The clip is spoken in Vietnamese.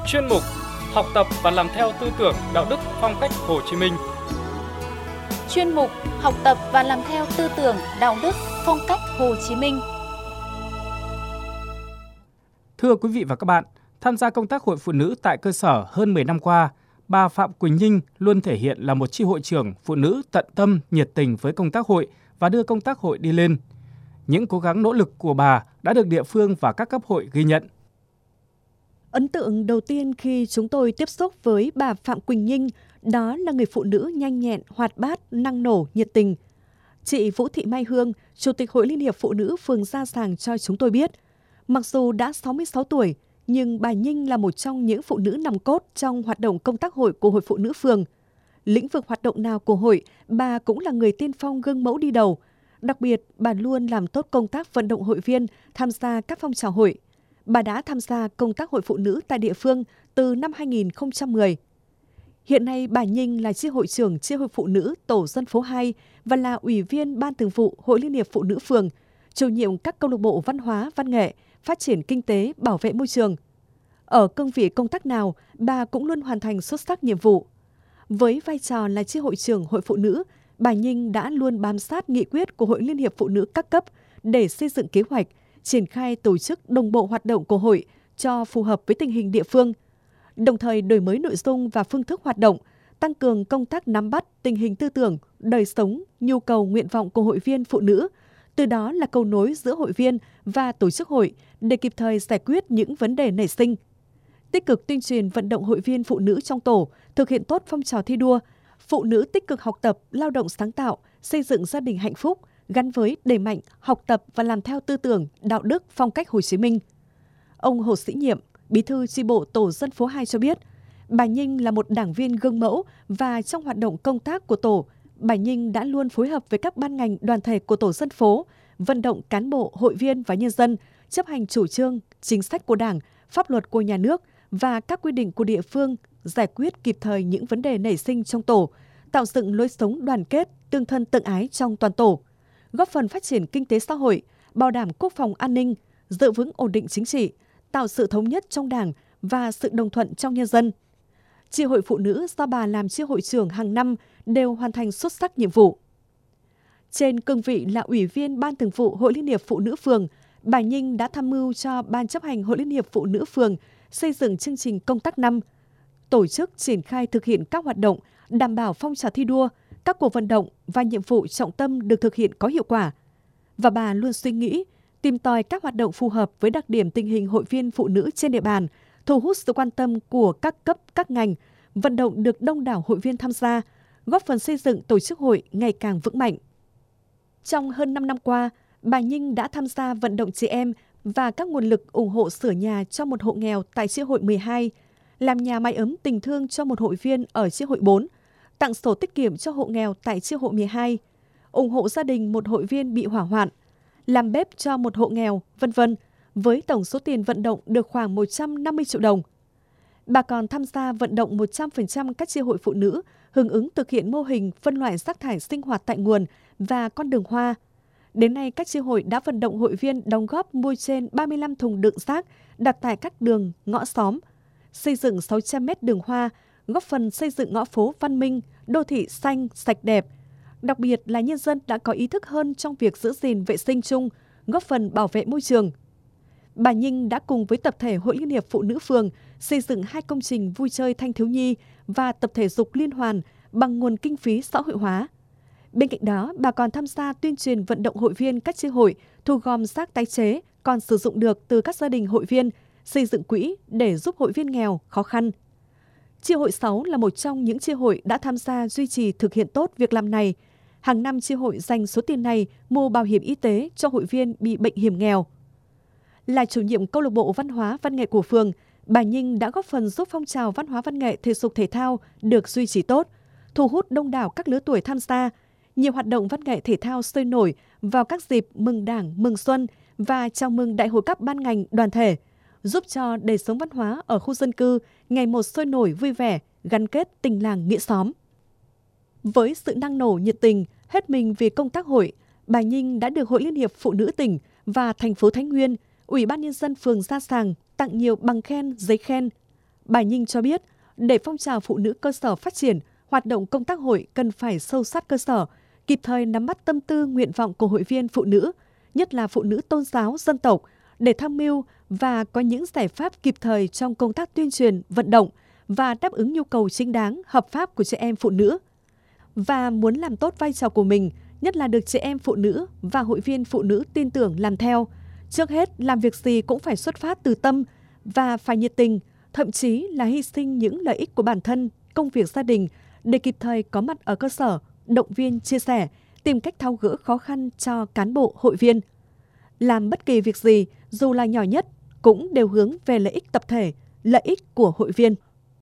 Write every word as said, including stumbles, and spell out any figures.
chuyên mục Học tập và làm theo tư tưởng đạo đức phong cách Hồ Chí Minh. Chuyên mục Học tập và làm theo tư tưởng đạo đức phong cách Hồ Chí Minh. Thưa quý vị và các bạn, tham gia công tác hội phụ nữ tại cơ sở hơn mười năm qua, bà Phạm Quỳnh Nhinh luôn thể hiện là một chi hội trưởng phụ nữ tận tâm, nhiệt tình với công tác hội và đưa công tác hội đi lên. Những cố gắng nỗ lực của bà đã được địa phương và các cấp hội ghi nhận. Ấn tượng đầu tiên khi chúng tôi tiếp xúc với bà Phạm Quỳnh Nhinh đó là người phụ nữ nhanh nhẹn, hoạt bát, năng nổ, nhiệt tình. Chị Vũ Thị Mai Hương, Chủ tịch Hội Liên hiệp Phụ nữ phường Gia Sàng cho chúng tôi biết, mặc dù đã sáu mươi sáu tuổi, nhưng bà Nhinh là một trong những phụ nữ nòng cốt trong hoạt động công tác hội của Hội Phụ nữ phường. Lĩnh vực hoạt động nào của hội, bà cũng là người tiên phong gương mẫu đi đầu. Đặc biệt, bà luôn làm tốt công tác vận động hội viên tham gia các phong trào hội. Bà đã tham gia công tác hội phụ nữ tại địa phương từ năm hai nghìn không trăm mười. Hiện nay, bà Nhinh là chi hội trưởng chi hội phụ nữ tổ dân phố hai và là ủy viên ban thường vụ Hội Liên hiệp Phụ nữ phường, chủ nhiệm các câu lạc bộ văn hóa, văn nghệ, phát triển kinh tế, bảo vệ môi trường. Ở cương vị công tác nào, bà cũng luôn hoàn thành xuất sắc nhiệm vụ. Với vai trò là chi hội trưởng Hội Phụ nữ, bà Nhinh đã luôn bám sát nghị quyết của Hội Liên hiệp Phụ nữ các cấp để xây dựng kế hoạch, triển khai tổ chức đồng bộ hoạt động của hội cho phù hợp với tình hình địa phương, đồng thời đổi mới nội dung và phương thức hoạt động, tăng cường công tác nắm bắt tình hình tư tưởng, đời sống, nhu cầu nguyện vọng của hội viên phụ nữ, từ đó là cầu nối giữa hội viên và tổ chức hội để kịp thời giải quyết những vấn đề nảy sinh. Tích cực tuyên truyền vận động hội viên phụ nữ trong tổ thực hiện tốt phong trào thi đua, phụ nữ tích cực học tập, lao động sáng tạo, xây dựng gia đình hạnh phúc, gắn với đẩy mạnh học tập và làm theo tư tưởng, đạo đức, phong cách Hồ Chí Minh. Ông Hồ Sĩ Nhiệm, Bí thư chi bộ tổ dân phố hai cho biết, bà Nhinh là một đảng viên gương mẫu và trong hoạt động công tác của tổ, bà Nhinh đã luôn phối hợp với các ban ngành đoàn thể của tổ dân phố, vận động cán bộ, hội viên và nhân dân chấp hành chủ trương, chính sách của Đảng, pháp luật của nhà nước và các quy định của địa phương, giải quyết kịp thời những vấn đề nảy sinh trong tổ, tạo dựng lối sống đoàn kết, tương thân tương ái trong toàn tổ, góp phần phát triển kinh tế xã hội, bảo đảm quốc phòng an ninh, giữ vững ổn định chính trị, tạo sự thống nhất trong Đảng và sự đồng thuận trong nhân dân. Chi hội phụ nữ do bà làm chi hội trưởng hàng năm đều hoàn thành xuất sắc nhiệm vụ. Trên cương vị là ủy viên ban thường vụ Hội Liên hiệp Phụ nữ phường, bà Nhinh đã tham mưu cho Ban chấp hành Hội Liên hiệp Phụ nữ phường xây dựng chương trình công tác năm, tổ chức triển khai thực hiện các hoạt động đảm bảo phong trào thi đua, các cuộc vận động và nhiệm vụ trọng tâm được thực hiện có hiệu quả. Và bà luôn suy nghĩ, tìm tòi các hoạt động phù hợp với đặc điểm tình hình hội viên phụ nữ trên địa bàn, thu hút sự quan tâm của các cấp, các ngành, vận động được đông đảo hội viên tham gia, góp phần xây dựng tổ chức hội ngày càng vững mạnh. Trong hơn năm năm qua, bà Nhinh đã tham gia vận động chị em và các nguồn lực ủng hộ sửa nhà cho một hộ nghèo tại chi hội mười hai, làm nhà mái ấm tình thương cho một hội viên ở chi hội bốn, tặng sổ tiết kiệm cho hộ nghèo tại chi hội mười hai, ủng hộ gia đình một hội viên bị hỏa hoạn, làm bếp cho một hộ nghèo, vân vân, với tổng số tiền vận động được khoảng một trăm năm mươi triệu đồng. Bà còn tham gia vận động một trăm phần trăm các chi hội phụ nữ hưởng ứng thực hiện mô hình phân loại rác thải sinh hoạt tại nguồn và con đường hoa. Đến nay, các chi hội đã vận động hội viên đóng góp mua trên ba mươi lăm thùng đựng rác đặt tại các đường, ngõ xóm, xây dựng sáu trăm mét đường hoa, góp phần xây dựng ngõ phố văn minh, đô thị xanh, sạch đẹp. Đặc biệt là nhân dân đã có ý thức hơn trong việc giữ gìn vệ sinh chung, góp phần bảo vệ môi trường. Bà Nhinh đã cùng với tập thể Hội Liên hiệp Phụ nữ phường xây dựng hai công trình vui chơi thanh thiếu nhi và tập thể dục liên hoàn bằng nguồn kinh phí xã hội hóa. Bên cạnh đó, bà còn tham gia tuyên truyền vận động hội viên các chi hội thu gom rác tái chế còn sử dụng được từ các gia đình hội viên, xây dựng quỹ để giúp hội viên nghèo, khó khăn. Chi hội sáu là một trong những chi hội đã tham gia duy trì thực hiện tốt việc làm này. Hàng năm chi hội dành số tiền này mua bảo hiểm y tế cho hội viên bị bệnh hiểm nghèo. Là chủ nhiệm câu lạc bộ văn hóa văn nghệ của phường, bà Nhinh đã góp phần giúp phong trào văn hóa văn nghệ thể dục thể thao được duy trì tốt, thu hút đông đảo các lứa tuổi tham gia. Nhiều hoạt động văn nghệ thể thao sôi nổi vào các dịp mừng Đảng, mừng Xuân và chào mừng đại hội các ban ngành đoàn thể, giúp cho đời sống văn hóa ở khu dân cư ngày một sôi nổi vui vẻ, gắn kết tình làng nghĩa xóm. Với sự năng nổ nhiệt tình, hết mình vì công tác hội, bà Nhinh đã được Hội Liên hiệp Phụ nữ tỉnh và thành phố Thái Nguyên, Ủy ban nhân dân phường Gia Sàng tặng nhiều bằng khen, giấy khen. Bà Nhinh cho biết, để phong trào phụ nữ cơ sở phát triển, hoạt động công tác hội cần phải sâu sát cơ sở, kịp thời nắm bắt tâm tư nguyện vọng của hội viên phụ nữ, nhất là phụ nữ tôn giáo, dân tộc, để tham mưu và có những giải pháp kịp thời trong công tác tuyên truyền, vận động và đáp ứng nhu cầu chính đáng, hợp pháp của chị em phụ nữ. Và muốn làm tốt vai trò của mình, nhất là được chị em phụ nữ và hội viên phụ nữ tin tưởng làm theo. Trước hết, làm việc gì cũng phải xuất phát từ tâm và phải nhiệt tình, thậm chí là hy sinh những lợi ích của bản thân, công việc gia đình để kịp thời có mặt ở cơ sở, động viên, chia sẻ, tìm cách tháo gỡ khó khăn cho cán bộ, hội viên. Làm bất kỳ việc gì, dù là nhỏ nhất, cũng đều hướng về lợi ích tập thể, lợi ích của hội viên.